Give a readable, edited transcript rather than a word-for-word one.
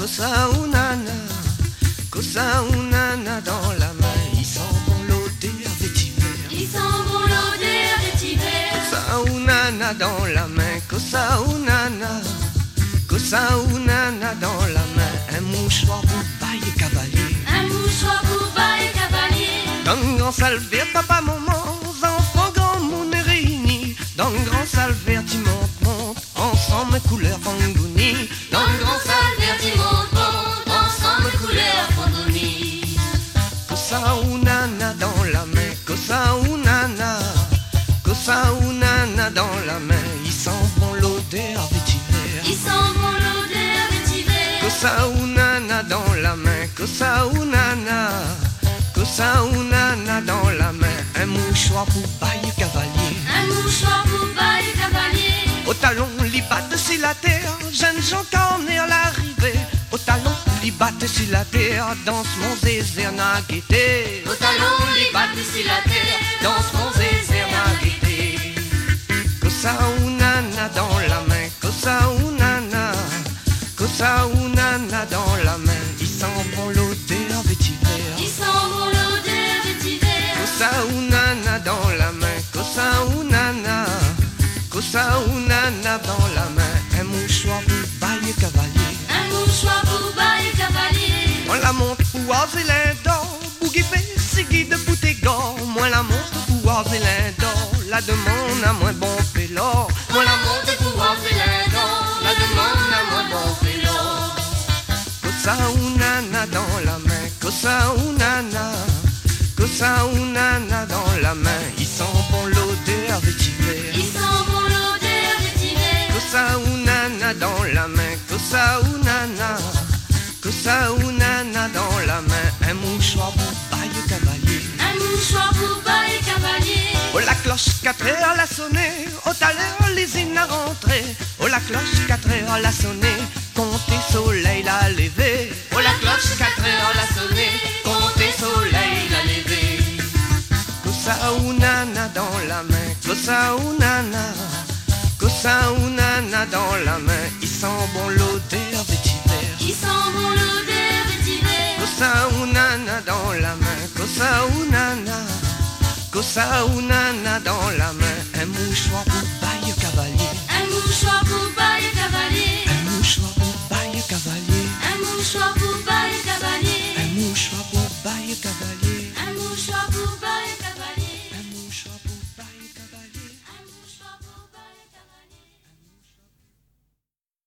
cosa ou nana, dans la main. Il sent bon l'odeur vétiver. Il sent bon l'odeur vétiver. Cosa ou nana dans la main, cosa ou nana dans la main. Un mouchoir pour bail cavalier. Un mouchoir pour bail cavalier. Dans le grand salvaire, papa, maman, enfants, grand monde réunis. Dans le grand salvaire, tu montes, ensemble couleur fangouni. Dans le grand salvaire, tu montes, ensemble couleur fangouni. Cosa ou nana dans la main, cosa ou nana dans la main. Il sent bon l'odeur vétiver. Il sent bon l'odeur vétiver. Cosa ou nana dans la main, cosa ou nana dans la main. Un mouchoir pour bail cavalier. Un mouchoir pour bail cavalier. Au talon, li batte sur la terre, jeunes gens cornés à l'arrivée. Au talon, li batte sur la terre, danse mon zézère n'a guetté. Au talon, li batte sur la terre, danse mon zézère n'a guetté. Cosa ou nana dans la main, cosa ou nana dans la main. Il sent bon l'odeur vétiver. Il sent bon l'odeur vétiver. Cosa ou nana dans la main, cosa ou nana dans la main. Un mouchoir pour bail cavalier. Un mouchoir pour bail cavalier. On la monte pour avoir l'indor, bougie fait sigui de bouteillon. Moi la monte pour avoir l'indor, la demande à moins bon pélo. Moi la monte pour avoir l'indor, la demande à moins bon pélo. Cosa ou nana dans la main, cosa ou nana dans la main. Il sent bon l'odeur vétiver. Il sent bon l'odeur vétiver. Cosa ou nana dans la main, cosa ou nana dans la main. Un mouchoir pour bail cavalier. Un mouchoir pour bail cavalier. Oh la cloche 4 heures l'a sonné, au talent l'usine a rentré. Oh la cloche 4 heures l'a sonné, comptez soleil l'a levé. Oh la cloche 4 heures l'a sonné, comptez soleil l'a levé. Cosa ou nana dans la main, cosa ou nana dans la main. Il sent bon l'odeur vétiver. Il sent bon l'odeur vétiver. Cosa ou nana dans la main, cosa ou nana dans la main. Un mouchoir pour bail cavalier. Un mouchoir pour bail cavalier. Un mouchoir pour bail cavalier. Un mouchoir pour bail cavalier. Un mouchoir pour bail cavalier. Un mouchoir pour bail